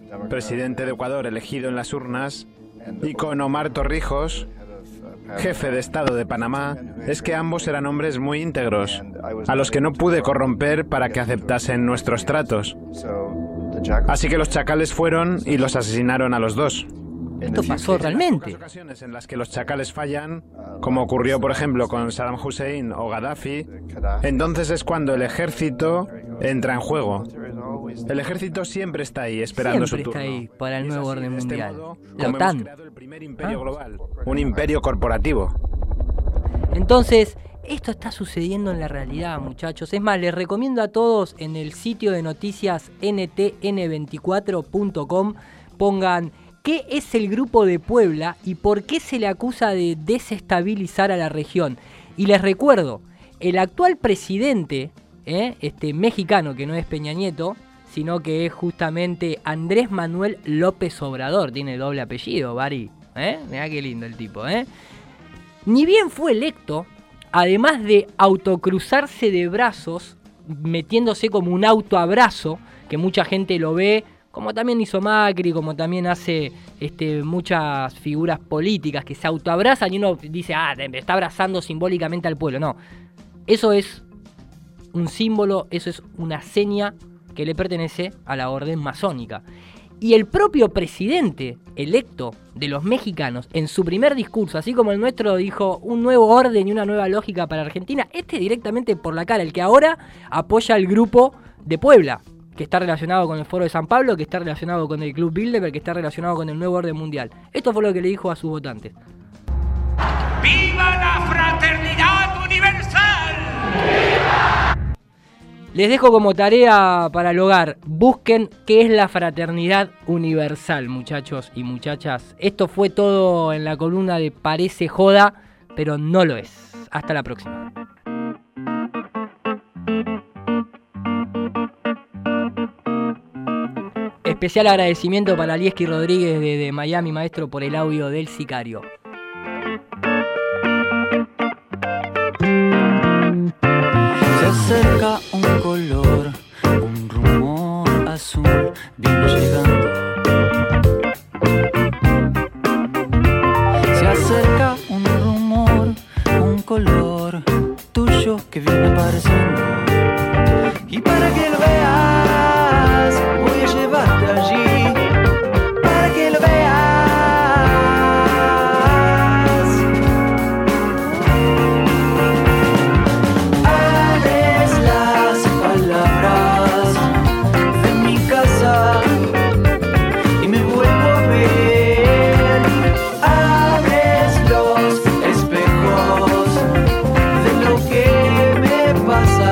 presidente de Ecuador elegido en las urnas, y con Omar Torrijos, jefe de Estado de Panamá, es que ambos eran hombres muy íntegros, a los que no pude corromper para que aceptasen nuestros tratos. Así que los chacales fueron y los asesinaron a los dos. Esto pasó realmente. En las ocasiones en las que los chacales fallan, como ocurrió por ejemplo con Saddam Hussein o Gaddafi, entonces es cuando el ejército entra en juego. El ejército siempre está ahí esperando su turno. Siempre está ahí para el nuevo orden mundial. La Como OTAN. hemos creado el primer imperio global, un imperio corporativo. Entonces, esto está sucediendo en la realidad, muchachos. Es más, les recomiendo a todos en el sitio de noticias ntn24.com pongan qué es el Grupo de Puebla y por qué se le acusa de desestabilizar a la región. Y les recuerdo, el actual presidente, mexicano, que no es Peña Nieto, sino que es justamente Andrés Manuel López Obrador. Tiene doble apellido, Bari. Mirá qué lindo el tipo, Ni bien fue electo, además de autocruzarse de brazos, metiéndose como un autoabrazo, que mucha gente lo ve, como también hizo Macri, como también hace muchas figuras políticas que se autoabrazan y uno dice, está abrazando simbólicamente al pueblo. No, eso es un símbolo, eso es una seña que le pertenece a la orden masónica. Y el propio presidente electo de los mexicanos, en su primer discurso, así como el nuestro dijo un nuevo orden y una nueva lógica para Argentina, directamente por la cara, el que ahora apoya al Grupo de Puebla, que está relacionado con el Foro de San Pablo, que está relacionado con el Club Bilderberg, que está relacionado con el nuevo orden mundial. Esto fue lo que le dijo a sus votantes. ¡Viva la fraternidad universal! ¡Viva! Les dejo como tarea para el hogar, busquen qué es la fraternidad universal, muchachos y muchachas. Esto fue todo en la columna de Parece Joda, pero no lo es. Hasta la próxima. Especial agradecimiento para Lieski Rodríguez de Miami, maestro, por el audio del sicario. Se acerca un color, un rumor azul viene llegando. Se acerca un rumor, un color tuyo que viene apareciendo. Y para que lo veas, voy a llevarte allí. Para que lo veas. Abres las palabras de mi casa y me vuelvo a ver. Abres los espejos de lo que me pasa.